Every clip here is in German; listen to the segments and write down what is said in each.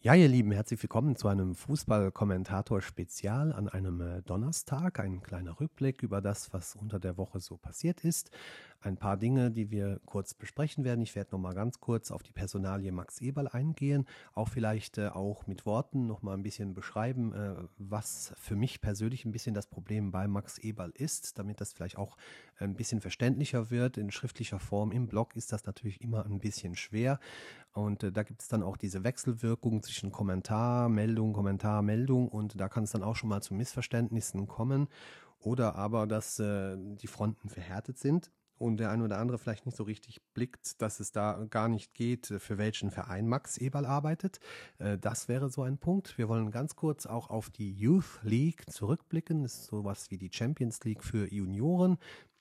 Ja, ihr Lieben, herzlich willkommen zu einem Fußball-Kommentator-Spezial an einem Donnerstag. Ein kleiner Rückblick über das, was unter der Woche so passiert ist. Ein paar Dinge, die wir kurz besprechen werden. Ich werde noch mal ganz kurz auf die Personalie Max Eberl eingehen, auch vielleicht auch mit Worten noch mal ein bisschen beschreiben, was für mich persönlich ein bisschen das Problem bei Max Eberl ist, damit das vielleicht auch ein bisschen verständlicher wird in schriftlicher Form. Im Blog ist das natürlich immer ein bisschen schwer. Und da gibt es dann auch diese Wechselwirkung zwischen Kommentar, Meldung und da kann es dann auch schon mal zu Missverständnissen kommen oder aber, dass die Fronten verhärtet sind und der ein oder andere vielleicht nicht so richtig blickt, dass es da gar nicht geht, für welchen Verein Max Eberl arbeitet. Das wäre so ein Punkt. Wir wollen ganz kurz auch auf die Youth League zurückblicken. Das ist sowas wie die Champions League für Junioren,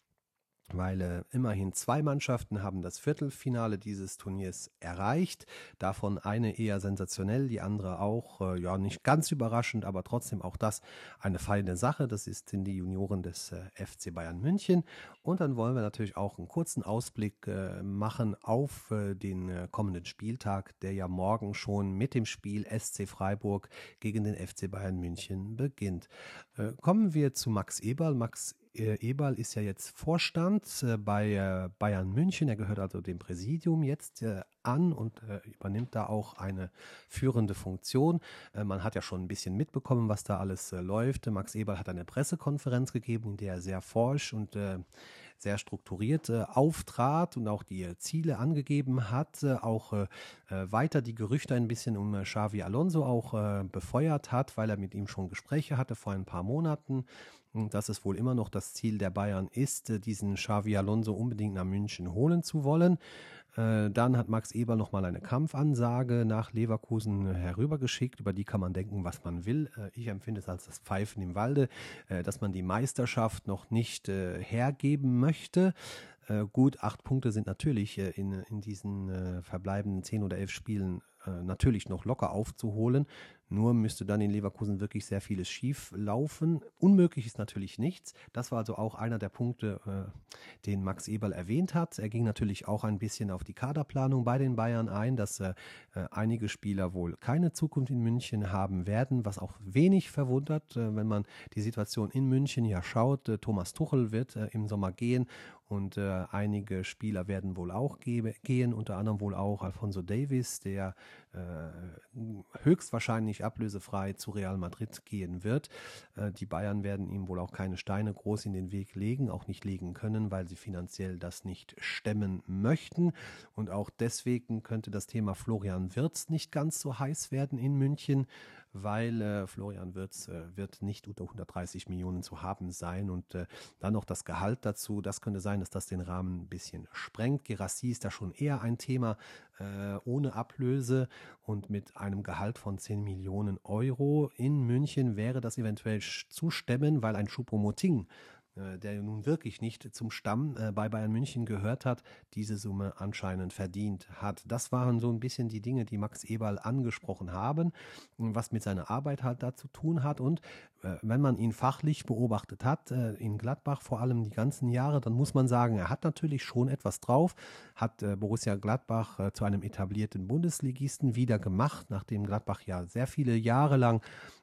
weil immerhin 2 Mannschaften haben das Viertelfinale dieses Turniers erreicht. Davon eine eher sensationell, die andere auch, ja, nicht ganz überraschend, aber trotzdem auch das eine feine Sache. Das sind die Junioren des FC Bayern München. Und dann wollen wir natürlich auch einen kurzen Ausblick machen auf den kommenden Spieltag, der ja morgen schon mit dem Spiel SC Freiburg gegen den FC Bayern München beginnt. Kommen wir zu Max Eberl. Max Eberl ist ja jetzt Vorstand bei Bayern München. Er gehört also dem Präsidium jetzt an und übernimmt da auch eine führende Funktion. Man hat ja schon ein bisschen mitbekommen, was da alles läuft. Max Eberl hat eine Pressekonferenz gegeben, in der er sehr forsch und sehr strukturiert auftrat und auch die Ziele angegeben hat, auch weiter die Gerüchte ein bisschen um Xavi Alonso auch befeuert hat, weil er mit ihm schon Gespräche hatte vor ein paar Monaten. Dass es wohl immer noch das Ziel der Bayern ist, diesen Xavi Alonso unbedingt nach München holen zu wollen. Dann hat Max Eberl nochmal eine Kampfansage nach Leverkusen herübergeschickt. Über die kann man denken, was man will. Ich empfinde es als das Pfeifen im Walde, dass man die Meisterschaft noch nicht hergeben möchte. Gut, 8 Punkte sind natürlich in diesen verbleibenden 10 oder 11 Spielen natürlich noch locker aufzuholen. Nur müsste dann in Leverkusen wirklich sehr vieles schief laufen. Unmöglich ist natürlich nichts. Das war also auch einer der Punkte, den Max Eberl erwähnt hat. Er ging natürlich auch ein bisschen auf die Kaderplanung bei den Bayern ein, dass einige Spieler wohl keine Zukunft in München haben werden, was auch wenig verwundert, wenn man die Situation in München ja schaut. Thomas Tuchel wird im Sommer gehen und einige Spieler werden wohl auch gehen, unter anderem wohl auch Alphonso Davies, der höchstwahrscheinlich ablösefrei zu Real Madrid gehen wird. Die Bayern werden ihm wohl auch keine Steine groß in den Weg legen, auch nicht legen können, weil sie finanziell das nicht stemmen möchten. Und auch deswegen könnte das Thema Florian Wirtz nicht ganz so heiß werden in München, weil Florian Wirtz wird nicht unter 130 Millionen zu haben sein und dann noch das Gehalt dazu. Das könnte sein, dass das den Rahmen ein bisschen sprengt. Guirassy ist da schon eher ein Thema ohne Ablöse und mit einem Gehalt von 10 Millionen Euro in München wäre das eventuell zu stemmen, weil ein Choupo-Moting, der nun wirklich nicht zum Stamm bei Bayern München gehört hat, diese Summe anscheinend verdient hat. Das waren so ein bisschen die Dinge, die Max Eberl angesprochen haben, was mit seiner Arbeit halt da zu tun hat. Und wenn man ihn fachlich beobachtet hat, in Gladbach vor allem die ganzen Jahre, dann muss man sagen, er hat natürlich schon etwas drauf, hat Borussia Gladbach zu einem etablierten Bundesligisten wieder gemacht, nachdem Gladbach ja sehr viele Jahre lang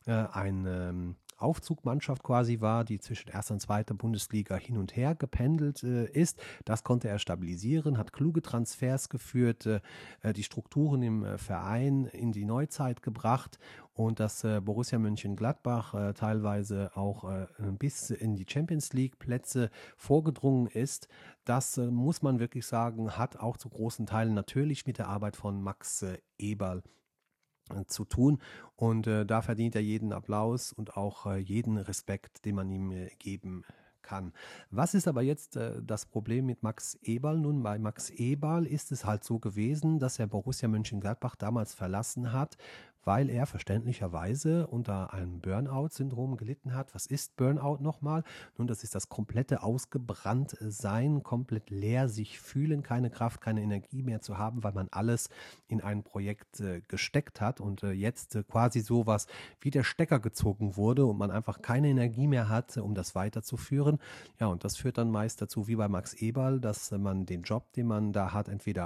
ein Aufzugmannschaft quasi war, die zwischen erster und zweiter Bundesliga hin und her gependelt ist. Das konnte er stabilisieren, hat kluge Transfers geführt, die Strukturen im Verein in die Neuzeit gebracht und dass Borussia Mönchengladbach teilweise auch bis in die Champions League Plätze vorgedrungen ist. Das muss man wirklich sagen, hat auch zu großen Teilen natürlich mit der Arbeit von Max Eberl zu tun und da verdient er jeden Applaus und auch jeden Respekt, den man ihm geben kann. Was ist aber jetzt das Problem mit Max Eberl? Nun, bei Max Eberl ist es halt so gewesen, dass er Borussia Mönchengladbach damals verlassen hat, weil er verständlicherweise unter einem Burnout-Syndrom gelitten hat. Was ist Burnout nochmal? Nun, das ist das komplette Ausgebranntsein, komplett leer sich fühlen, keine Kraft, keine Energie mehr zu haben, weil man alles in ein Projekt gesteckt hat und jetzt quasi sowas wie der Stecker gezogen wurde und man einfach keine Energie mehr hat, um das weiterzuführen. Ja, und das führt dann meist dazu, wie bei Max Eberl, dass man den Job, den man da hat, entweder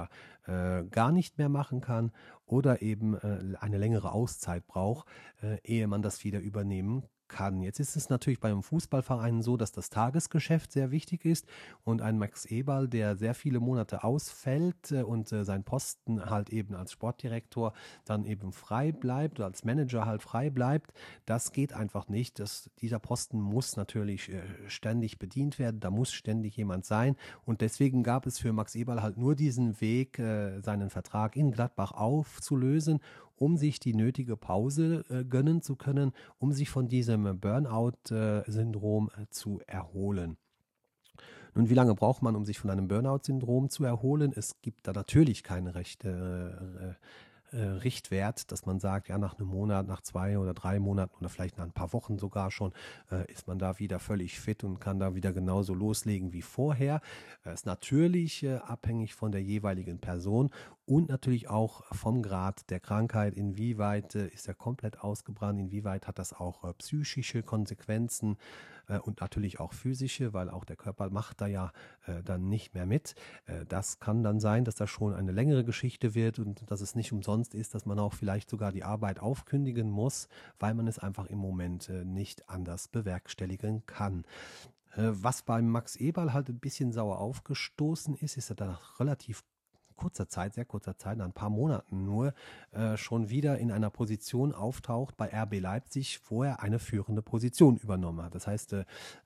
gar nicht mehr machen kann oder eben eine längere Auszeit braucht, ehe man das wieder übernehmen kann. Jetzt ist es natürlich bei einem Fußballverein so, dass das Tagesgeschäft sehr wichtig ist und ein Max Eberl, der sehr viele Monate ausfällt und sein Posten halt eben als Sportdirektor dann eben frei bleibt oder als Manager halt frei bleibt, das geht einfach nicht. Dieser Posten muss natürlich ständig bedient werden, da muss ständig jemand sein und deswegen gab es für Max Eberl halt nur diesen Weg, seinen Vertrag in Gladbach aufzulösen, um sich die nötige Pause gönnen zu können, um sich von diesem Burnout-Syndrom zu erholen. Nun, wie lange braucht man, um sich von einem Burnout-Syndrom zu erholen? Es gibt da natürlich keine rechte Richtwert, dass man sagt, ja, nach einem Monat, nach 2 oder 3 Monaten oder vielleicht nach ein paar Wochen sogar schon, ist man da wieder völlig fit und kann da wieder genauso loslegen wie vorher. Ist natürlich abhängig von der jeweiligen Person und natürlich auch vom Grad der Krankheit. Inwieweit ist er komplett ausgebrannt, inwieweit hat das auch psychische Konsequenzen und natürlich auch physische, weil auch der Körper macht da ja dann nicht mehr mit. Das kann dann sein, dass das schon eine längere Geschichte wird und dass es nicht umsonst ist, dass man auch vielleicht sogar die Arbeit aufkündigen muss, weil man es einfach im Moment nicht anders bewerkstelligen kann. Was beim Max Eberl halt ein bisschen sauer aufgestoßen ist, ist er danach relativ kurzer Zeit, sehr kurzer Zeit, nach ein paar Monaten nur, schon wieder in einer Position auftaucht bei RB Leipzig, wo er eine führende Position übernommen hat. Das heißt,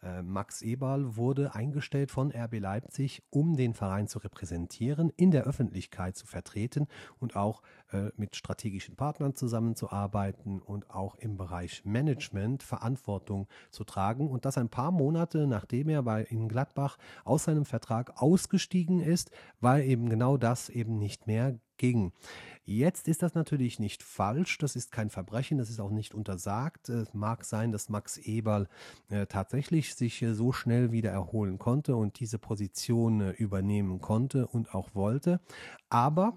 Max Eberl wurde eingestellt von RB Leipzig, um den Verein zu repräsentieren, in der Öffentlichkeit zu vertreten und auch mit strategischen Partnern zusammenzuarbeiten und auch im Bereich Management Verantwortung zu tragen. Und das ein paar Monate, nachdem er in Gladbach aus seinem Vertrag ausgestiegen ist, weil eben genau das eben nicht mehr ging. Jetzt ist das natürlich nicht falsch, das ist kein Verbrechen, das ist auch nicht untersagt. Es mag sein, dass Max Eberl tatsächlich sich so schnell wieder erholen konnte und diese Position übernehmen konnte und auch wollte. Aber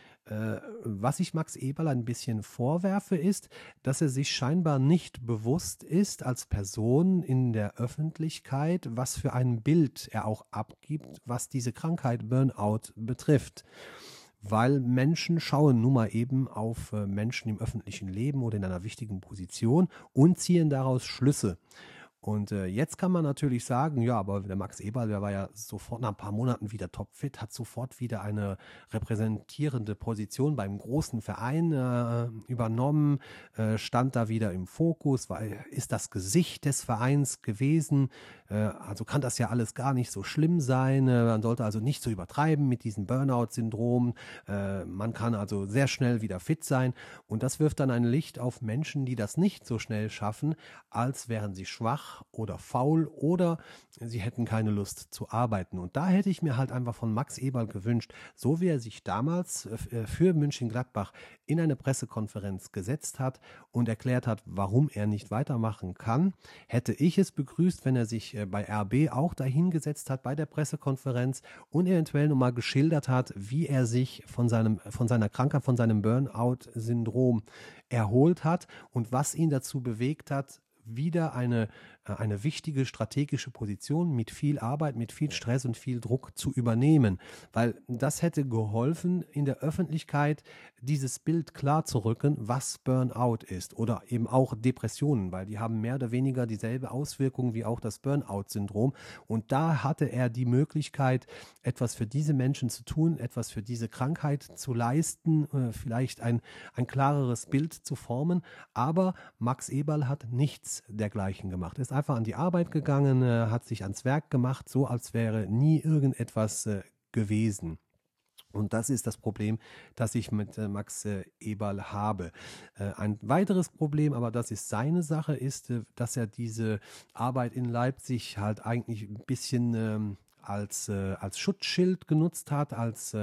was ich Max Eberl ein bisschen vorwerfe, ist, dass er sich scheinbar nicht bewusst ist als Person in der Öffentlichkeit, was für ein Bild er auch abgibt, was diese Krankheit Burnout betrifft. Weil Menschen schauen nun mal eben auf Menschen im öffentlichen Leben oder in einer wichtigen Position und ziehen daraus Schlüsse. Und jetzt kann man natürlich sagen, ja, aber der Max Eberl, der war ja sofort nach ein paar Monaten wieder topfit, hat sofort wieder eine repräsentierende Position beim großen Verein übernommen, stand da wieder im Fokus, ist das Gesicht des Vereins gewesen, also kann das ja alles gar nicht so schlimm sein, man sollte also nicht so übertreiben mit diesem Burnout-Syndrom, man kann also sehr schnell wieder fit sein und das wirft dann ein Licht auf Menschen, die das nicht so schnell schaffen, als wären sie schwach oder faul oder sie hätten keine Lust zu arbeiten. Und da hätte ich mir halt einfach von Max Eberl gewünscht, so wie er sich damals für Mönchengladbach in eine Pressekonferenz gesetzt hat und erklärt hat, warum er nicht weitermachen kann, hätte ich es begrüßt, wenn er sich bei RB auch dahingesetzt hat bei der Pressekonferenz und eventuell nochmal geschildert hat, wie er sich von seiner Krankheit, von seinem Burnout-Syndrom erholt hat und was ihn dazu bewegt hat, wieder eine wichtige strategische Position mit viel Arbeit, mit viel Stress und viel Druck zu übernehmen. Weil das hätte geholfen, in der Öffentlichkeit dieses Bild klar zu rücken, was Burnout ist oder eben auch Depressionen, weil die haben mehr oder weniger dieselbe Auswirkung wie auch das Burnout-Syndrom. Und da hatte er die Möglichkeit, etwas für diese Menschen zu tun, etwas für diese Krankheit zu leisten, vielleicht ein klareres Bild zu formen. Aber Max Eberl hat nichts dergleichen gemacht. Er ist einfach an die Arbeit gegangen, hat sich ans Werk gemacht, so als wäre nie irgendetwas gewesen. Und das ist das Problem, das ich mit Max Eberl habe. Ein weiteres Problem, aber das ist seine Sache, ist, dass er diese Arbeit in Leipzig halt eigentlich ein bisschen als Schutzschild genutzt hat,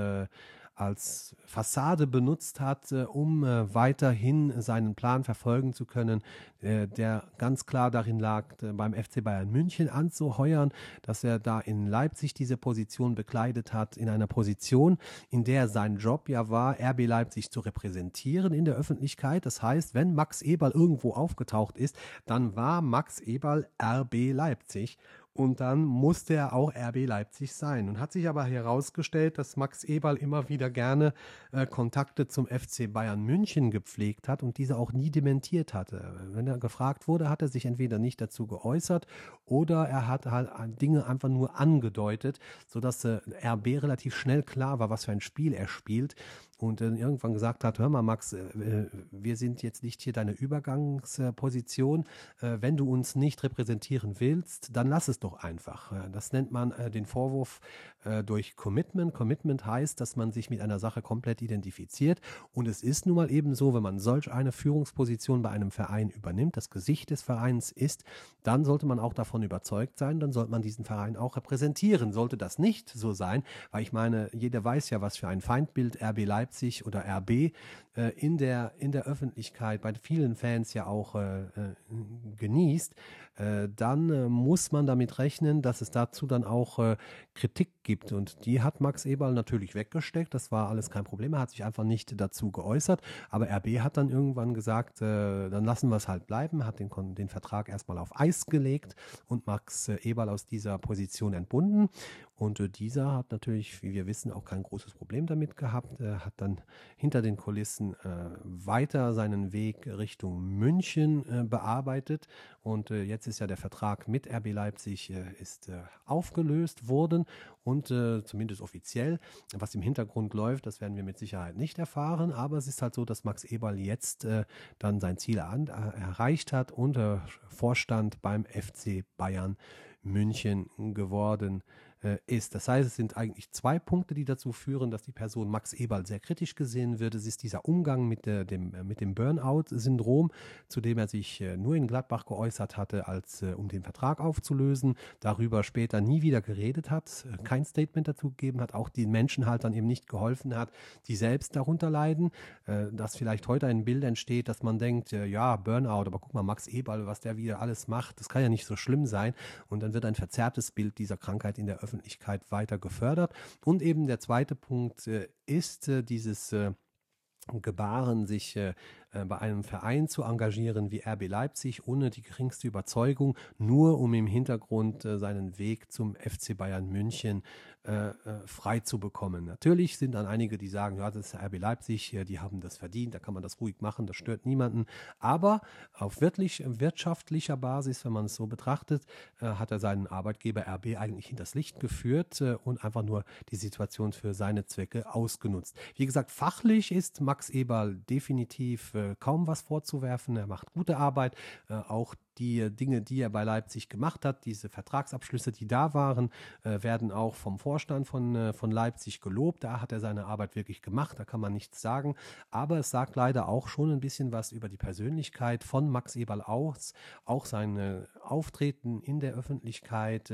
als Fassade benutzt hat, um weiterhin seinen Plan verfolgen zu können, der ganz klar darin lag, beim FC Bayern München anzuheuern, dass er da in Leipzig diese Position bekleidet hat, in einer Position, in der sein Job ja war, RB Leipzig zu repräsentieren in der Öffentlichkeit. Das heißt, wenn Max Eberl irgendwo aufgetaucht ist, dann war Max Eberl RB Leipzig. Und dann musste er auch RB Leipzig sein. Und hat sich aber herausgestellt, dass Max Eberl immer wieder gerne Kontakte zum FC Bayern München gepflegt hat und diese auch nie dementiert hatte. Wenn er gefragt wurde, hat er sich entweder nicht dazu geäußert oder er hat halt Dinge einfach nur angedeutet, sodass RB relativ schnell klar war, was für ein Spiel er spielt. Und dann irgendwann gesagt hat, hör mal Max, wir sind jetzt nicht hier deine Übergangsposition. Wenn du uns nicht repräsentieren willst, dann lass es doch einfach. Das nennt man den Vorwurf durch Commitment. Commitment heißt, dass man sich mit einer Sache komplett identifiziert. Und es ist nun mal eben so, wenn man solch eine Führungsposition bei einem Verein übernimmt, das Gesicht des Vereins ist, dann sollte man auch davon überzeugt sein, dann sollte man diesen Verein auch repräsentieren. Sollte das nicht so sein, weil ich meine, jeder weiß ja, was für ein Feindbild RB Leipzig oder RB in der Öffentlichkeit bei vielen Fans ja auch genießt, dann muss man damit rechnen, dass es dazu dann auch Kritik gibt. Und die hat Max Eberl natürlich weggesteckt. Das war alles kein Problem. Er hat sich einfach nicht dazu geäußert. Aber RB hat dann irgendwann gesagt, dann lassen wir es halt bleiben, hat den Vertrag erstmal auf Eis gelegt und Max Eberl aus dieser Position entbunden. Und dieser hat natürlich, wie wir wissen, auch kein großes Problem damit gehabt. Er hat dann hinter den Kulissen weiter seinen Weg Richtung München bearbeitet. Und jetzt ist ja der Vertrag mit RB Leipzig ist aufgelöst worden und zumindest offiziell. Was im Hintergrund läuft, das werden wir mit Sicherheit nicht erfahren. Aber es ist halt so, dass Max Eberl jetzt dann sein Ziel erreicht hat und Vorstand beim FC Bayern München geworden ist. Das heißt, es sind eigentlich zwei Punkte, die dazu führen, dass die Person Max Eberl sehr kritisch gesehen wird. Es ist dieser Umgang mit dem Burnout-Syndrom, zu dem er sich nur in Gladbach geäußert hatte, um den Vertrag aufzulösen, darüber später nie wieder geredet hat, kein Statement dazu gegeben hat, auch den Menschen halt dann eben nicht geholfen hat, die selbst darunter leiden, dass vielleicht heute ein Bild entsteht, dass man denkt, ja, Burnout, aber guck mal, Max Eberl, was der wieder alles macht, das kann ja nicht so schlimm sein. Und dann wird ein verzerrtes Bild dieser Krankheit in der Öffentlichkeit weiter gefördert. Und eben der zweite Punkt ist dieses Gebaren, sich bei einem Verein zu engagieren wie RB Leipzig, ohne die geringste Überzeugung, nur um im Hintergrund seinen Weg zum FC Bayern München frei zu bekommen. Natürlich sind dann einige, die sagen, ja, das ist RB Leipzig, die haben das verdient, da kann man das ruhig machen, das stört niemanden. Aber auf wirtschaftlicher Basis, wenn man es so betrachtet, hat er seinen Arbeitgeber RB eigentlich hinters Licht geführt und einfach nur die Situation für seine Zwecke ausgenutzt. Wie gesagt, fachlich ist Max Eberl definitiv kaum was vorzuwerfen. Er macht gute Arbeit, auch die Dinge, die er bei Leipzig gemacht hat, diese Vertragsabschlüsse, die da waren, werden auch vom Vorstand von Leipzig gelobt. Da hat er seine Arbeit wirklich gemacht, da kann man nichts sagen. Aber es sagt leider auch schon ein bisschen was über die Persönlichkeit von Max Eberl aus, auch sein Auftreten in der Öffentlichkeit,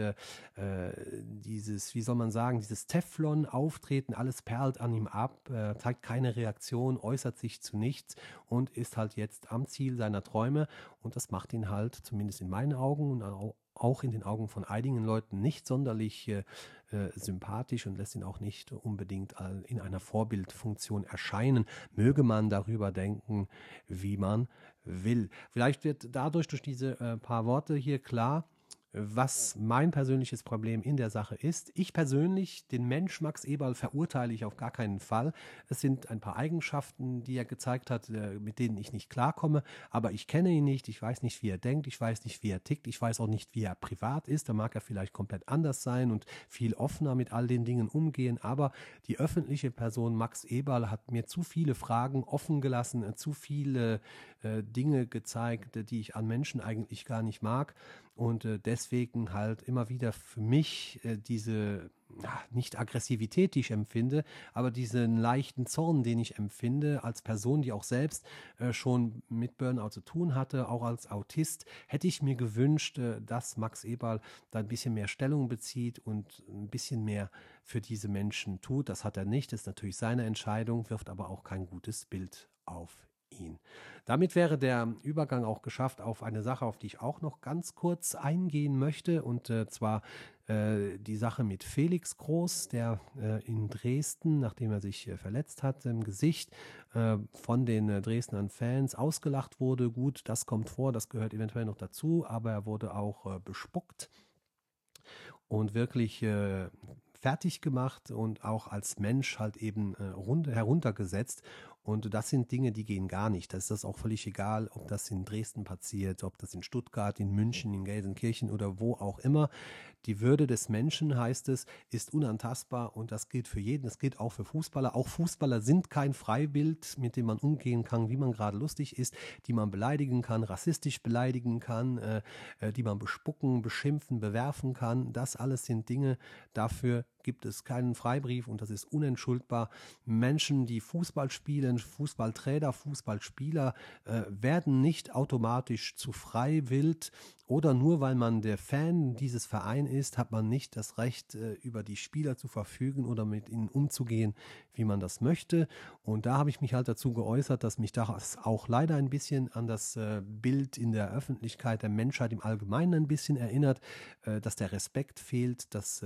dieses, wie soll man sagen, dieses Teflon-Auftreten, alles perlt an ihm ab, zeigt keine Reaktion, äußert sich zu nichts und ist halt jetzt am Ziel seiner Träume. Und das macht ihn halt, zumindest in meinen Augen und auch in den Augen von einigen Leuten, nicht sonderlich sympathisch und lässt ihn auch nicht unbedingt in einer Vorbildfunktion erscheinen. Möge man darüber denken, wie man will. Vielleicht wird dadurch durch diese paar Worte hier klar, was mein persönliches Problem in der Sache ist. Ich persönlich, den Mensch Max Eberl, verurteile ich auf gar keinen Fall. Es sind ein paar Eigenschaften, die er gezeigt hat, mit denen ich nicht klarkomme, aber ich kenne ihn nicht, ich weiß nicht, wie er denkt, ich weiß nicht, wie er tickt, ich weiß auch nicht, wie er privat ist. Da mag er vielleicht komplett anders sein und viel offener mit all den Dingen umgehen, aber die öffentliche Person Max Eberl hat mir zu viele Fragen offen gelassen, zu viele Dinge gezeigt, die ich an Menschen eigentlich gar nicht mag. Und deswegen halt immer wieder für mich diese, nicht Aggressivität, die ich empfinde, aber diesen leichten Zorn, den ich empfinde als Person, die auch selbst schon mit Burnout zu tun hatte, auch als Autist, hätte ich mir gewünscht, dass Max Eberl da ein bisschen mehr Stellung bezieht und ein bisschen mehr für diese Menschen tut. Das hat er nicht, das ist natürlich seine Entscheidung, wirft aber auch kein gutes Bild auf ihn. Damit wäre der Übergang auch geschafft auf eine Sache, auf die ich auch noch ganz kurz eingehen möchte, und zwar die Sache mit Felix Groß, der in Dresden, nachdem er sich verletzt hat im Gesicht, von den Dresdner Fans ausgelacht wurde. Gut, das kommt vor, das gehört eventuell noch dazu, aber er wurde auch bespuckt. und wirklich fertig gemacht und auch als Mensch halt eben heruntergesetzt. Und das sind Dinge, die gehen gar nicht. Da ist das auch völlig egal, ob das in Dresden passiert, ob das in Stuttgart, in München, in Gelsenkirchen oder wo auch immer. Die Würde des Menschen, heißt es, ist unantastbar und das gilt für jeden. Das gilt auch für Fußballer. Auch Fußballer sind kein Freibild, mit dem man umgehen kann, wie man gerade lustig ist, die man beleidigen kann, rassistisch beleidigen kann, die man bespucken, beschimpfen, bewerfen kann. Das alles sind Dinge, dafür gibt es keinen Freibrief und das ist unentschuldbar. Menschen, die Fußball spielen, Fußballtrainer, Fußballspieler, werden nicht automatisch zu Freiwild oder nur weil man der Fan dieses Vereins ist, hat man nicht das Recht, über die Spieler zu verfügen oder mit ihnen umzugehen, wie man das möchte. Und da habe ich mich halt dazu geäußert, dass mich das auch leider ein bisschen an das Bild in der Öffentlichkeit der Menschheit im Allgemeinen ein bisschen erinnert, dass der Respekt fehlt, dass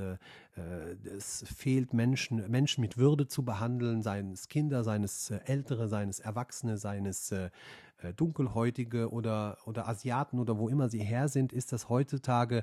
es fehlt, Menschen mit Würde zu behandeln, seien es Kinder, seien es Ältere, seien es Erwachsene, seien es Dunkelhäutige oder Asiaten oder wo immer sie her sind, ist das heutzutage,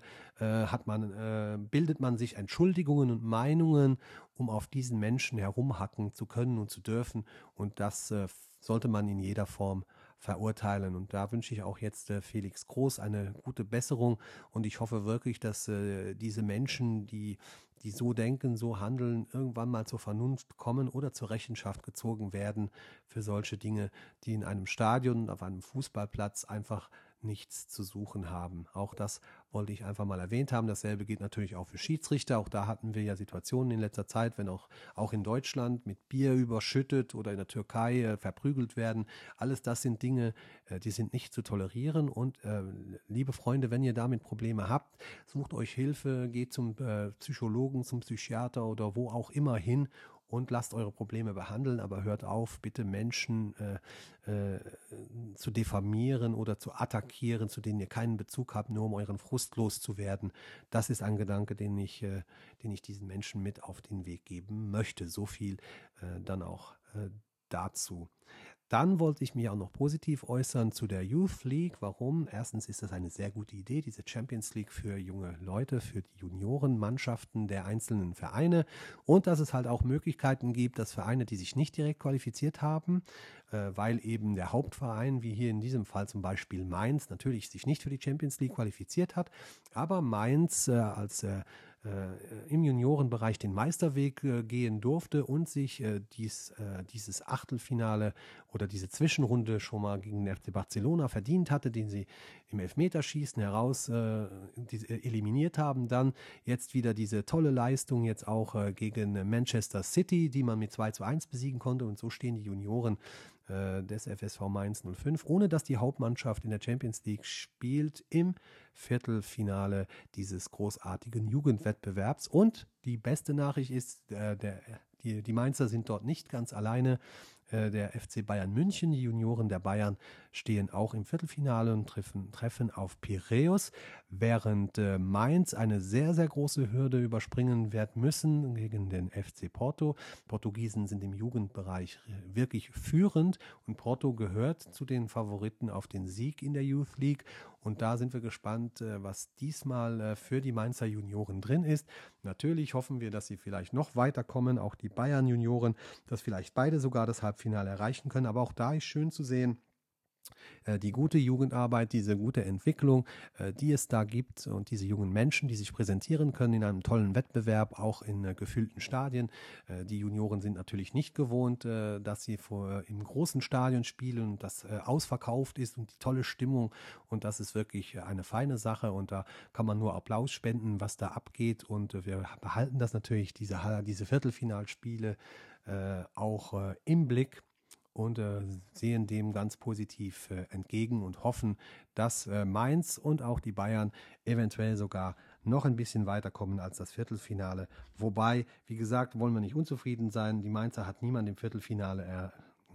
bildet man sich Entschuldigungen und Meinungen, um auf diesen Menschen herumhacken zu können und zu dürfen. Und das sollte man in jeder Form verurteilen. Und da wünsche ich auch jetzt Felix Groß eine gute Besserung. Und ich hoffe wirklich, dass diese Menschen, die so denken, so handeln, irgendwann mal zur Vernunft kommen oder zur Rechenschaft gezogen werden für solche Dinge, die in einem Stadion, auf einem Fußballplatz einfach nichts zu suchen haben. Auch das wollte ich einfach mal erwähnt haben. Dasselbe gilt natürlich auch für Schiedsrichter. Auch da hatten wir ja Situationen in letzter Zeit, wenn auch in Deutschland mit Bier überschüttet oder in der Türkei verprügelt werden. Alles das sind Dinge, die sind nicht zu tolerieren. Und liebe Freunde, wenn ihr damit Probleme habt, sucht euch Hilfe, geht zum Psychologen, zum Psychiater oder wo auch immer hin und lasst eure Probleme behandeln, aber hört auf, bitte Menschen zu diffamieren oder zu attackieren, zu denen ihr keinen Bezug habt, nur um euren Frust loszuwerden. Das ist ein Gedanke, den ich diesen Menschen mit auf den Weg geben möchte. So viel dann auch dazu. Dann wollte ich mich auch noch positiv äußern zu der Youth League. Warum? Erstens ist das eine sehr gute Idee, diese Champions League für junge Leute, für die Juniorenmannschaften der einzelnen Vereine. Und dass es halt auch Möglichkeiten gibt, dass Vereine, die sich nicht direkt qualifiziert haben, weil eben der Hauptverein, wie hier in diesem Fall zum Beispiel Mainz, natürlich sich nicht für die Champions League qualifiziert hat, aber Mainz als im Juniorenbereich den Meisterweg gehen durfte und sich dieses Achtelfinale oder diese Zwischenrunde schon mal gegen den FC Barcelona verdient hatte, den sie im Elfmeterschießen eliminiert haben. Dann jetzt wieder diese tolle Leistung jetzt auch gegen Manchester City, die man mit 2:1 besiegen konnte. Und so stehen die Junioren des FSV Mainz 05, ohne dass die Hauptmannschaft in der Champions League spielt, im Viertelfinale dieses großartigen Jugendwettbewerbs. Und die beste Nachricht ist, die Mainzer sind dort nicht ganz alleine. Der FC Bayern München, die Junioren der Bayern, stehen auch im Viertelfinale und treffen auf Piräus, während Mainz eine sehr, sehr große Hürde überspringen wird müssen gegen den FC Porto. Portugiesen sind im Jugendbereich wirklich führend und Porto gehört zu den Favoriten auf den Sieg in der Youth League. Und da sind wir gespannt, was diesmal für die Mainzer Junioren drin ist. Natürlich hoffen wir, dass sie vielleicht noch weiterkommen, auch die Bayern Junioren, dass vielleicht beide sogar das Halbfinale erreichen können. Aber auch da ist schön zu sehen, die gute Jugendarbeit, diese gute Entwicklung, die es da gibt und diese jungen Menschen, die sich präsentieren können in einem tollen Wettbewerb, auch in gefüllten Stadien. Die Junioren sind natürlich nicht gewohnt, dass sie im großen Stadion spielen und das ausverkauft ist und die tolle Stimmung und das ist wirklich eine feine Sache und da kann man nur Applaus spenden, was da abgeht und wir behalten das natürlich, diese Viertelfinalspiele auch im Blick und sehen dem ganz positiv entgegen und hoffen, dass Mainz und auch die Bayern eventuell sogar noch ein bisschen weiterkommen als das Viertelfinale. Wobei, wie gesagt, wollen wir nicht unzufrieden sein. Die Mainzer hat niemand im Viertelfinale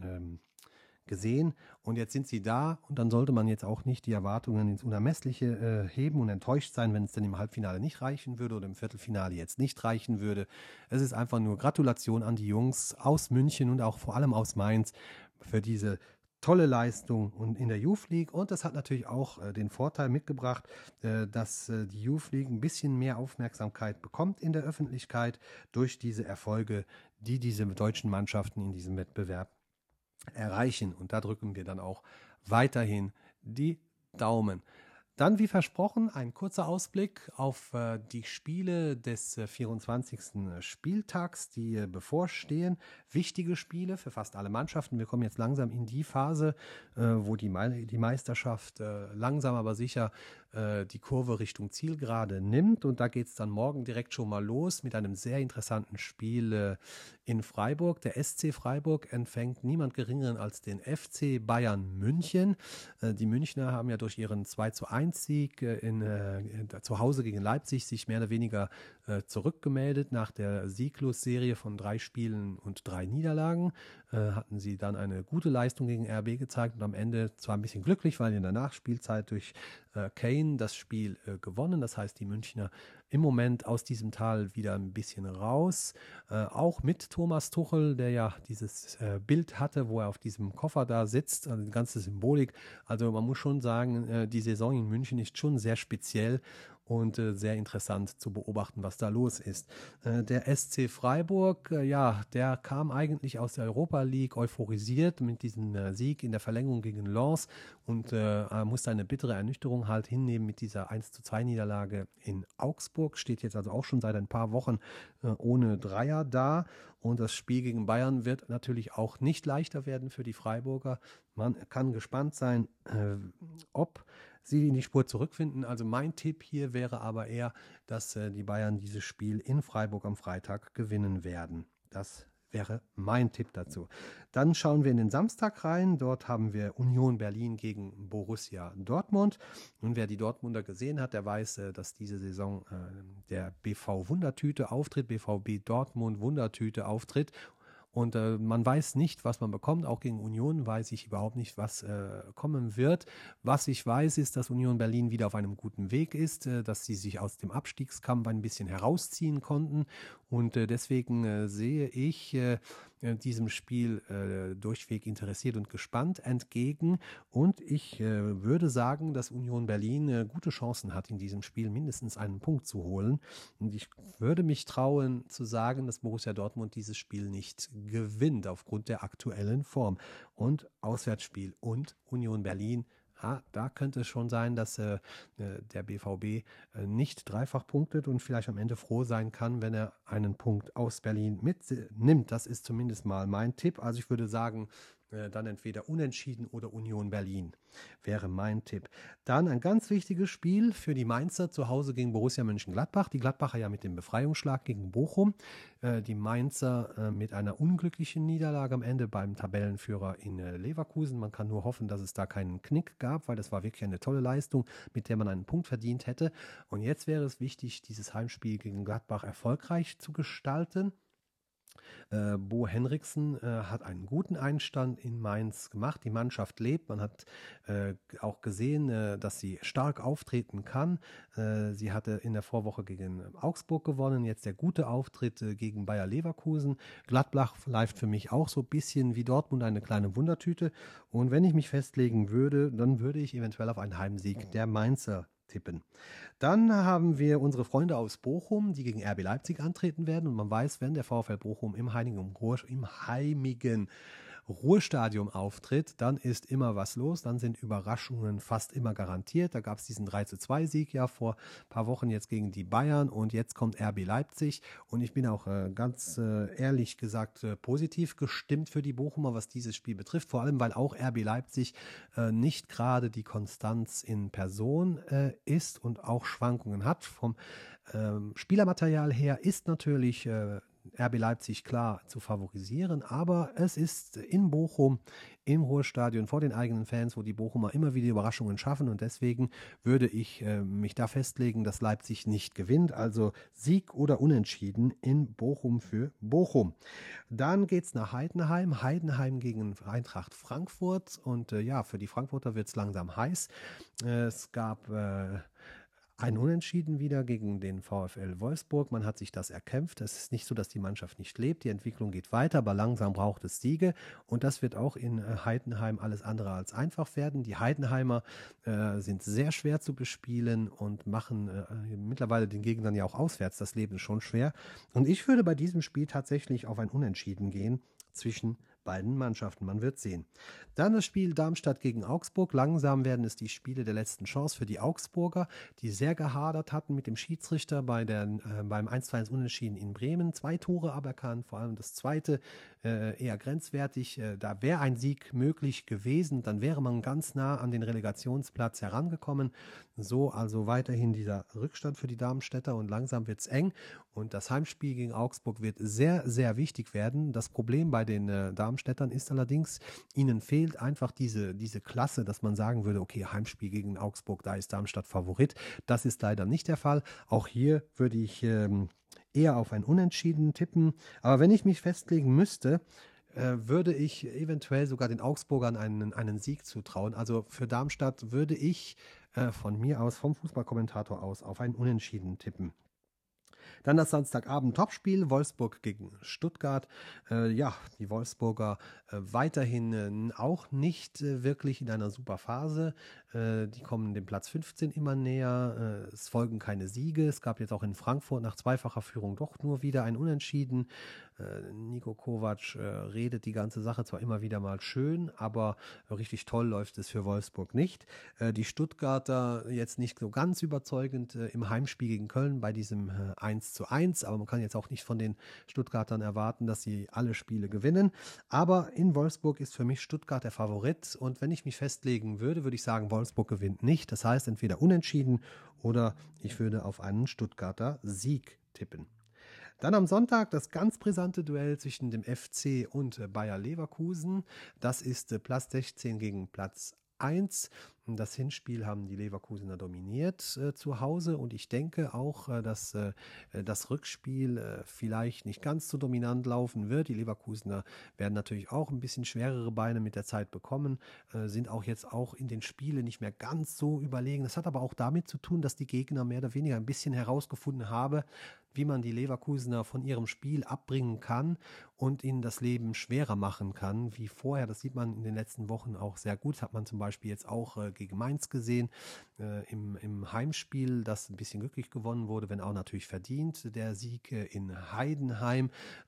gesehen und jetzt sind sie da und dann sollte man jetzt auch nicht die Erwartungen ins Unermessliche heben und enttäuscht sein, wenn es dann im Halbfinale nicht reichen würde oder im Viertelfinale jetzt nicht reichen würde. Es ist einfach nur Gratulation an die Jungs aus München und auch vor allem aus Mainz für diese tolle Leistung und in der Youth League, und das hat natürlich auch den Vorteil mitgebracht, dass die Youth League ein bisschen mehr Aufmerksamkeit bekommt in der Öffentlichkeit durch diese Erfolge, die diese deutschen Mannschaften in diesem Wettbewerb erreichen. Und da drücken wir dann auch weiterhin die Daumen. Dann, wie versprochen, ein kurzer Ausblick auf die Spiele des 24. Spieltags, die bevorstehen. Wichtige Spiele für fast alle Mannschaften. Wir kommen jetzt langsam in die Phase, wo die Meisterschaft langsam aber sicher die Kurve Richtung Zielgerade nimmt. Und da geht es dann morgen direkt schon mal los mit einem sehr interessanten Spiel in Freiburg. Der SC Freiburg empfängt niemand Geringeren als den FC Bayern München. Die Münchner haben ja durch ihren 2:1-Sieg zu Hause gegen Leipzig sich mehr oder weniger zurückgemeldet. Nach der Sieglos-Serie von 3 Spielen und 3 Niederlagen hatten sie dann eine gute Leistung gegen RB gezeigt und am Ende zwar ein bisschen glücklich, weil in der Nachspielzeit durch Kane das Spiel gewonnen. Das heißt, die Münchner im Moment aus diesem Tal wieder ein bisschen raus. Auch mit Thomas Tuchel, der ja dieses Bild hatte, wo er auf diesem Koffer da sitzt, also die ganze Symbolik. Also man muss schon sagen, die Saison in München ist schon sehr speziell und sehr interessant zu beobachten, was da los ist. Der SC Freiburg, der kam eigentlich aus der Europa League euphorisiert mit diesem Sieg in der Verlängerung gegen Lens und musste eine bittere Ernüchterung halt hinnehmen mit dieser 1:2 Niederlage in Augsburg. Steht jetzt also auch schon seit ein paar Wochen ohne Dreier da. Und das Spiel gegen Bayern wird natürlich auch nicht leichter werden für die Freiburger. Man kann gespannt sein, ob sie in die Spur zurückfinden. Also mein Tipp hier wäre aber eher, dass die Bayern dieses Spiel in Freiburg am Freitag gewinnen werden. Das wäre mein Tipp dazu. Dann schauen wir in den Samstag rein. Dort haben wir Union Berlin gegen Borussia Dortmund. Und wer die Dortmunder gesehen hat, der weiß, dass diese Saison der BV Wundertüte auftritt, BVB Dortmund Wundertüte auftritt. Und man weiß nicht, was man bekommt. Auch gegen Union weiß ich überhaupt nicht, was kommen wird. Was ich weiß, ist, dass Union Berlin wieder auf einem guten Weg ist, dass sie sich aus dem Abstiegskampf ein bisschen herausziehen konnten. Und deswegen sehe ich diesem Spiel durchweg interessiert und gespannt entgegen. Und ich würde sagen, dass Union Berlin gute Chancen hat, in diesem Spiel mindestens einen Punkt zu holen. Und ich würde mich trauen zu sagen, dass Borussia Dortmund dieses Spiel nicht gewinnt aufgrund der aktuellen Form. Und Auswärtsspiel und Union Berlin, da könnte es schon sein, dass der BVB nicht dreifach punktet und vielleicht am Ende froh sein kann, wenn er einen Punkt aus Berlin mitnimmt. Das ist zumindest mal mein Tipp. Also ich würde sagen, dann entweder Unentschieden oder Union Berlin wäre mein Tipp. Dann ein ganz wichtiges Spiel für die Mainzer zu Hause gegen Borussia Mönchengladbach. Die Gladbacher ja mit dem Befreiungsschlag gegen Bochum. Die Mainzer mit einer unglücklichen Niederlage am Ende beim Tabellenführer in Leverkusen. Man kann nur hoffen, dass es da keinen Knick gab, weil das war wirklich eine tolle Leistung, mit der man einen Punkt verdient hätte. Und jetzt wäre es wichtig, dieses Heimspiel gegen Gladbach erfolgreich zu gestalten. Bo Henriksen hat einen guten Einstand in Mainz gemacht. Die Mannschaft lebt. Man hat auch gesehen, dass sie stark auftreten kann. Sie hatte in der Vorwoche gegen Augsburg gewonnen. Jetzt der gute Auftritt gegen Bayer Leverkusen. Gladbach läuft für mich auch so ein bisschen wie Dortmund eine kleine Wundertüte. Und wenn ich mich festlegen würde, dann würde ich eventuell auf einen Heimsieg der Mainzer tippen. Dann haben wir unsere Freunde aus Bochum, die gegen RB Leipzig antreten werden. Und man weiß, wenn der VfL Bochum im heimigen Ruhrstadion auftritt, dann ist immer was los, dann sind Überraschungen fast immer garantiert. Da gab es diesen 3:2-Sieg ja vor ein paar Wochen jetzt gegen die Bayern und jetzt kommt RB Leipzig und ich bin auch ganz ehrlich gesagt positiv gestimmt für die Bochumer, was dieses Spiel betrifft, vor allem weil auch RB Leipzig nicht gerade die Konstanz in Person ist und auch Schwankungen hat. Vom Spielermaterial her ist natürlich RB Leipzig klar zu favorisieren, aber es ist in Bochum, im Ruhrstadion, vor den eigenen Fans, wo die Bochumer immer wieder Überraschungen schaffen und deswegen würde ich mich da festlegen, dass Leipzig nicht gewinnt, also Sieg oder Unentschieden in Bochum für Bochum. Dann geht es nach Heidenheim, Heidenheim gegen Eintracht Frankfurt und für die Frankfurter wird es langsam heiß. Es gab ein Unentschieden wieder gegen den VfL Wolfsburg. Man hat sich das erkämpft. Es ist nicht so, dass die Mannschaft nicht lebt. Die Entwicklung geht weiter, aber langsam braucht es Siege. Und das wird auch in Heidenheim alles andere als einfach werden. Die Heidenheimer sind sehr schwer zu bespielen und machen mittlerweile den Gegnern ja auch auswärts das Leben schon schwer. Und ich würde bei diesem Spiel tatsächlich auf ein Unentschieden gehen zwischen beiden Mannschaften. Man wird sehen. Dann das Spiel Darmstadt gegen Augsburg. Langsam werden es die Spiele der letzten Chance für die Augsburger, die sehr gehadert hatten mit dem Schiedsrichter beim 1:1 Unentschieden in Bremen. 2 Tore aberkannt, vor allem das zweite eher grenzwertig. Da wäre ein Sieg möglich gewesen, dann wäre man ganz nah an den Relegationsplatz herangekommen. So also weiterhin dieser Rückstand für die Darmstädter und langsam wird es eng. Und das Heimspiel gegen Augsburg wird sehr, sehr wichtig werden. Das Problem bei den Darmstädtern ist allerdings, ihnen fehlt einfach diese Klasse, dass man sagen würde, okay, Heimspiel gegen Augsburg, da ist Darmstadt Favorit. Das ist leider nicht der Fall. Auch hier würde ich eher auf ein Unentschieden tippen. Aber wenn ich mich festlegen müsste, würde ich eventuell sogar den Augsburgern einen Sieg zutrauen. Also für Darmstadt würde ich von mir aus, vom Fußballkommentator aus, auf ein Unentschieden tippen. Dann das Samstagabend-Topspiel, Wolfsburg gegen Stuttgart. Ja, die Wolfsburger weiterhin auch nicht wirklich in einer super Phase. Die kommen dem Platz 15 immer näher. Es folgen keine Siege. Es gab jetzt auch in Frankfurt nach zweifacher Führung doch nur wieder ein Unentschieden. Niko Kovac redet die ganze Sache zwar immer wieder mal schön, aber richtig toll läuft es für Wolfsburg nicht. Die Stuttgarter jetzt nicht so ganz überzeugend im Heimspiel gegen Köln bei diesem 1:1, aber man kann jetzt auch nicht von den Stuttgartern erwarten, dass sie alle Spiele gewinnen. Aber in Wolfsburg ist für mich Stuttgart der Favorit und wenn ich mich festlegen würde, würde ich sagen, Wolfsburg gewinnt nicht. Das heißt entweder unentschieden oder ich würde auf einen Stuttgarter Sieg tippen. Dann am Sonntag das ganz brisante Duell zwischen dem FC und Bayer Leverkusen. Das ist Platz 16 gegen Platz 1. Das Hinspiel haben die Leverkusener dominiert zu Hause und ich denke auch, dass das Rückspiel vielleicht nicht ganz so dominant laufen wird. Die Leverkusener werden natürlich auch ein bisschen schwerere Beine mit der Zeit bekommen, sind auch jetzt auch in den Spielen nicht mehr ganz so überlegen. Das hat aber auch damit zu tun, dass die Gegner mehr oder weniger ein bisschen herausgefunden haben, wie man die Leverkusener von ihrem Spiel abbringen kann und ihnen das Leben schwerer machen kann, wie vorher. Das sieht man in den letzten Wochen auch sehr gut. Das hat man zum Beispiel jetzt auch gegen Mainz gesehen, im Heimspiel, das ein bisschen glücklich gewonnen wurde, wenn auch natürlich verdient. Der Sieg in Heidenheim,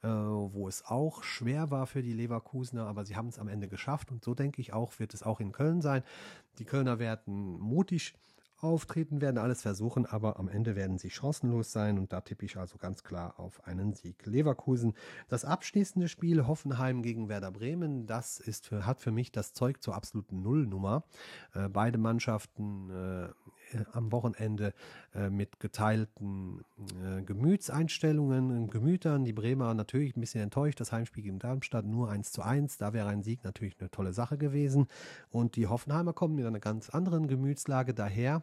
wo es auch schwer war für die Leverkusener, aber sie haben es am Ende geschafft und so denke ich auch, wird es auch in Köln sein. Die Kölner werden mutig auftreten, werden alles versuchen, aber am Ende werden sie chancenlos sein und da tippe ich also ganz klar auf einen Sieg. Leverkusen, das abschließende Spiel Hoffenheim gegen Werder Bremen, das hat für mich das Zeug zur absoluten Nullnummer. Beide Mannschaften am Wochenende mit geteilten Gemütseinstellungen, Gemütern. Die Bremer natürlich ein bisschen enttäuscht, das Heimspiel gegen Darmstadt nur 1:1, da wäre ein Sieg natürlich eine tolle Sache gewesen und die Hoffenheimer kommen mit einer ganz anderen Gemütslage daher.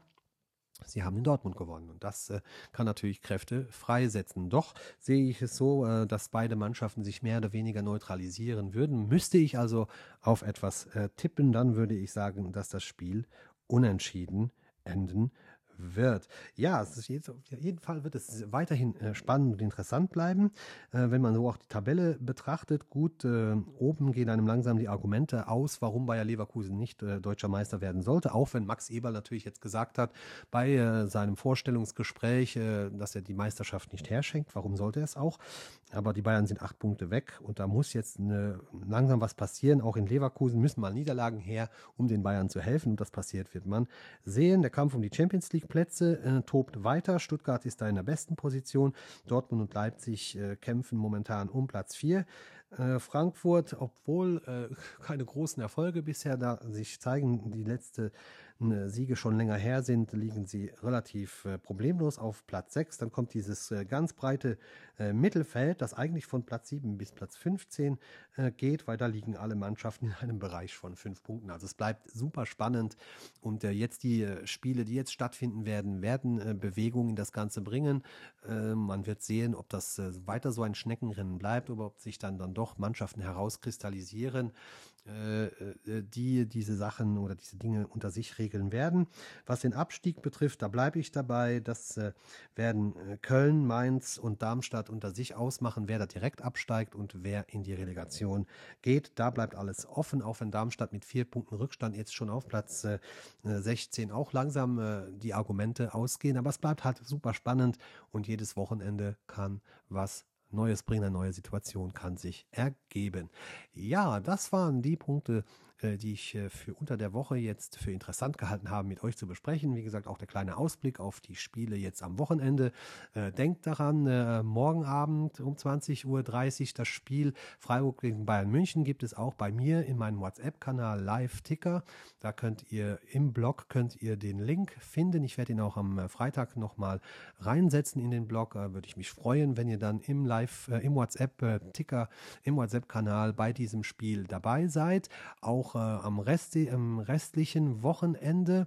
Sie haben in Dortmund gewonnen und das kann natürlich Kräfte freisetzen. Doch sehe ich es so, dass beide Mannschaften sich mehr oder weniger neutralisieren würden. Müsste ich also auf etwas tippen, dann würde ich sagen, dass das Spiel unentschieden enden wird. Ja, auf jeden Fall wird es weiterhin spannend und interessant bleiben, wenn man so auch die Tabelle betrachtet. Gut, oben gehen einem langsam die Argumente aus, warum Bayer Leverkusen nicht deutscher Meister werden sollte, auch wenn Max Eberl natürlich jetzt gesagt hat, bei seinem Vorstellungsgespräch, dass er die Meisterschaft nicht herschenkt. Warum sollte er es auch? Aber die Bayern sind 8 Punkte weg und da muss jetzt langsam was passieren. Auch in Leverkusen müssen mal Niederlagen her, um den Bayern zu helfen. Und das passiert, wird man sehen. Der Kampf um die Champions League Plätze tobt weiter. Stuttgart ist da in der besten Position. Dortmund und Leipzig kämpfen momentan um Platz 4. Frankfurt, obwohl keine großen Erfolge bisher da sich zeigen, die letzte Siege schon länger her sind, liegen sie relativ problemlos auf Platz 6. Dann kommt dieses ganz breite Mittelfeld, das eigentlich von Platz 7 bis Platz 15 geht, weil da liegen alle Mannschaften in einem Bereich von 5 Punkten. Also es bleibt super spannend und jetzt die Spiele, die jetzt stattfinden werden Bewegung in das Ganze bringen. Man wird sehen, ob das weiter so ein Schneckenrennen bleibt oder ob sich dann doch Mannschaften herauskristallisieren. die diese Sachen oder diese Dinge unter sich regeln werden. Was den Abstieg betrifft, da bleibe ich dabei. Das werden Köln, Mainz und Darmstadt unter sich ausmachen, wer da direkt absteigt und wer in die Relegation geht. Da bleibt alles offen, auch wenn Darmstadt mit 4 Punkten Rückstand jetzt schon auf Platz 16 auch langsam die Argumente ausgehen. Aber es bleibt halt super spannend und jedes Wochenende kann was Neues bringen, eine neue Situation kann sich ergeben. Ja, das waren die Punkte, die ich für unter der Woche jetzt für interessant gehalten habe, mit euch zu besprechen. Wie gesagt, auch der kleine Ausblick auf die Spiele jetzt am Wochenende. Denkt daran, morgen Abend um 20:30 Uhr das Spiel Freiburg gegen Bayern München gibt es auch bei mir in meinem WhatsApp-Kanal Live-Ticker. Da könnt ihr im Blog den Link finden. Ich werde ihn auch am Freitag nochmal reinsetzen in den Blog. Würde ich mich freuen, wenn ihr dann im WhatsApp-Ticker, im WhatsApp-Kanal bei diesem Spiel dabei seid. Auch am restlichen Wochenende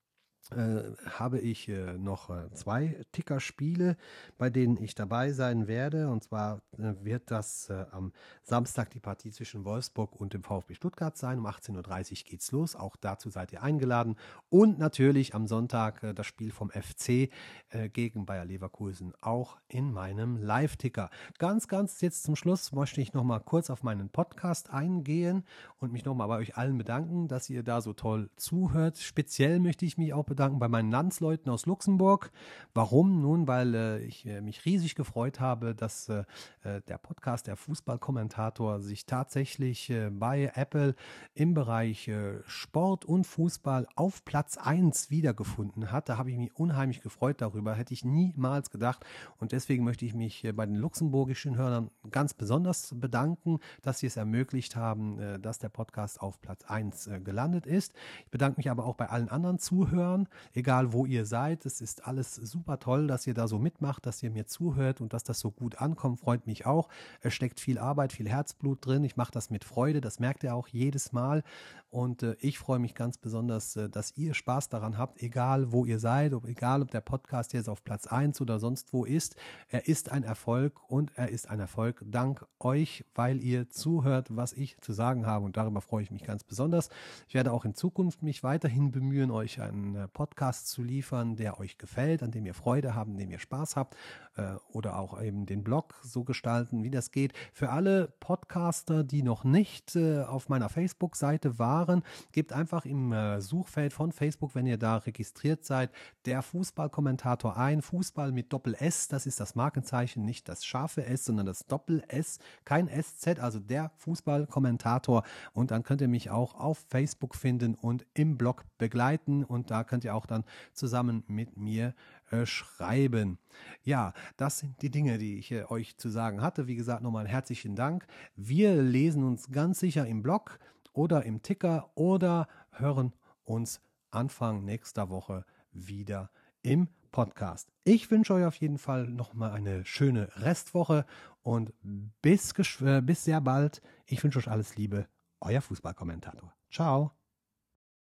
habe ich noch 2 Tickerspiele, bei denen ich dabei sein werde. Und zwar wird das am Samstag die Partie zwischen Wolfsburg und dem VfB Stuttgart sein. Um 18:30 Uhr geht's los. Auch dazu seid ihr eingeladen. Und natürlich am Sonntag das Spiel vom FC gegen Bayer Leverkusen, auch in meinem Live-Ticker. Ganz jetzt zum Schluss möchte ich noch mal kurz auf meinen Podcast eingehen und mich noch mal bei euch allen bedanken, dass ihr da so toll zuhört. Speziell möchte ich mich auch bedanken bei meinen Landsleuten aus Luxemburg. Warum? Nun, weil ich mich riesig gefreut habe, dass der Podcast, der Fußballkommentator, sich tatsächlich bei Apple im Bereich Sport und Fußball auf Platz 1 wiedergefunden hat. Da habe ich mich unheimlich gefreut darüber, hätte ich niemals gedacht. Und deswegen möchte ich mich bei den luxemburgischen Hörern ganz besonders bedanken, dass sie es ermöglicht haben, dass der Podcast auf Platz 1 gelandet ist. Ich bedanke mich aber auch bei allen anderen Zuhörern, egal wo ihr seid. Es ist alles super toll, dass ihr da so mitmacht, dass ihr mir zuhört und dass das so gut ankommt, freut mich auch. Es steckt viel Arbeit, viel Herzblut drin. Ich mache das mit Freude, das merkt ihr auch jedes Mal. Und ich freue mich ganz besonders, dass ihr Spaß daran habt, egal wo ihr seid, egal ob der Podcast jetzt auf Platz 1 oder sonst wo ist. Er ist ein Erfolg und er ist ein Erfolg dank euch, weil ihr zuhört, was ich zu sagen habe. Und darüber freue ich mich ganz besonders. Ich werde auch in Zukunft mich weiterhin bemühen, euch einen Podcast zu liefern, der euch gefällt, an dem ihr Freude habt, an dem ihr Spaß habt, oder auch eben den Blog so gestalten, wie das geht. Für alle Podcaster, die noch nicht auf meiner Facebook-Seite waren, gebt einfach im Suchfeld von Facebook, wenn ihr da registriert seid, der Fußballkommentator ein. Fußball mit Doppel-S, das ist das Markenzeichen, nicht das scharfe S, sondern das Doppel-S, kein SZ, also der Fußballkommentator. Und dann könnt ihr mich auch auf Facebook finden und im Blog begleiten. Und da könnt ihr auch dann zusammen mit mir schreiben. Ja, das sind die Dinge, die ich euch zu sagen hatte. Wie gesagt, nochmal herzlichen Dank. Wir lesen uns ganz sicher im Blog oder im Ticker oder hören uns Anfang nächster Woche wieder im Podcast. Ich wünsche euch auf jeden Fall nochmal eine schöne Restwoche und bis sehr bald. Ich wünsche euch alles Liebe. Euer Fußballkommentator. Ciao.